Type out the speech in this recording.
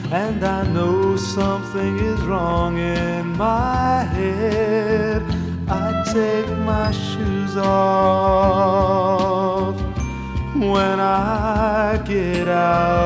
and I know something is wrong in my head. I take my shoes off when I get out